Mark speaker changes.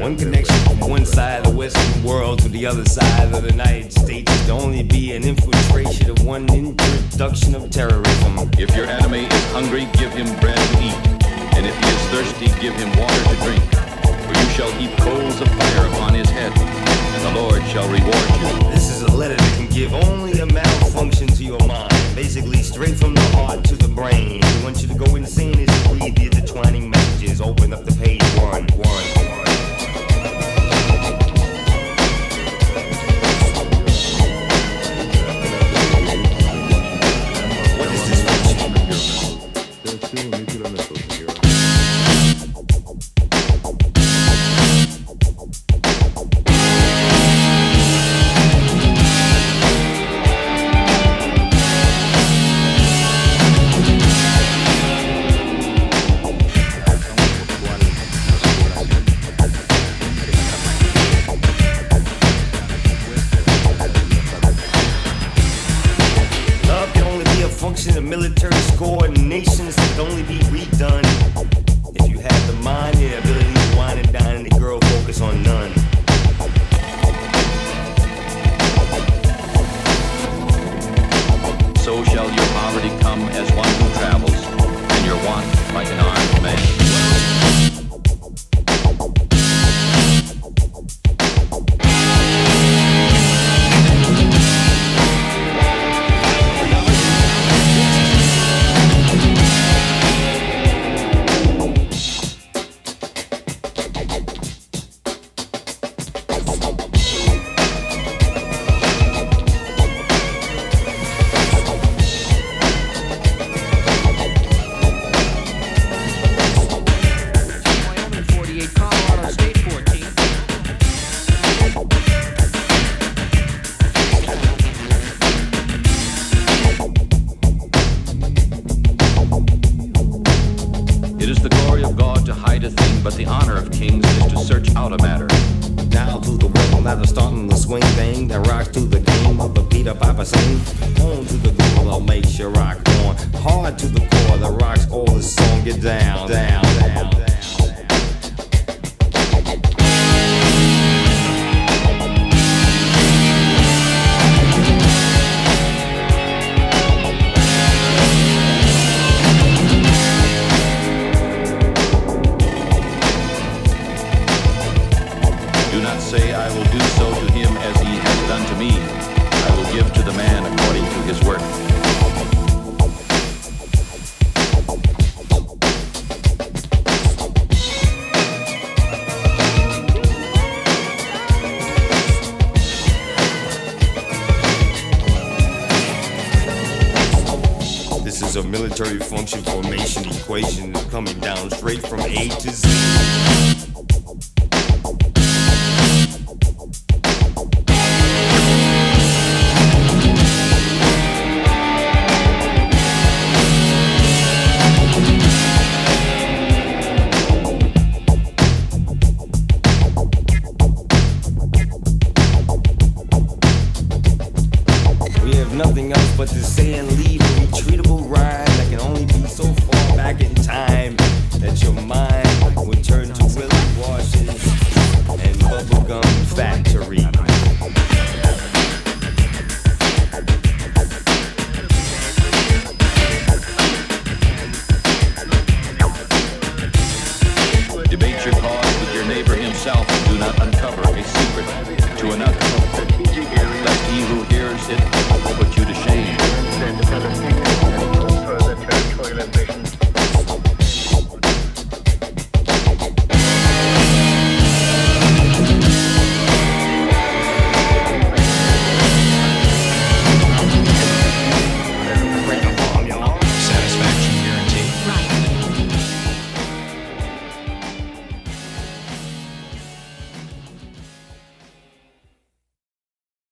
Speaker 1: One connection from one side of the Western world to the other side of the United States would only be an infiltration of one introduction of terrorism.
Speaker 2: If your enemy is hungry, give him bread to eat. And if he is thirsty, give him water to drink. For you shall heap coals of fire upon his head, and the Lord shall reward you.
Speaker 1: This is a letter that can give only a malfunction to your mind. Basically, straight from the heart to the brain. We want you to go insane as you read the intertwining messages. Open up the page one. The military coordinations can only be redone if you have the mind and the ability to wine and dine and the girl focus on none.
Speaker 2: So shall your poverty come as one who travels, and your want like an armed man. But the honor of kings is to search out a matter.
Speaker 1: Down to the rhythm that is starting the swing bang that rocks to the game of the Peter Piper sing. Home to the groove that makes you rock on. Hard to the core that rocks all the song. Get down, down, down, down.
Speaker 2: Say I will do so to him as he has done to me. I will give to the man according to his work.
Speaker 1: This is a military function formation equation coming down straight from A to Z. Nothing else but to say and leave a retreatable rhyme that can only be so far back in time that your mind would turn to Willie Washington and Bubblegum Factory.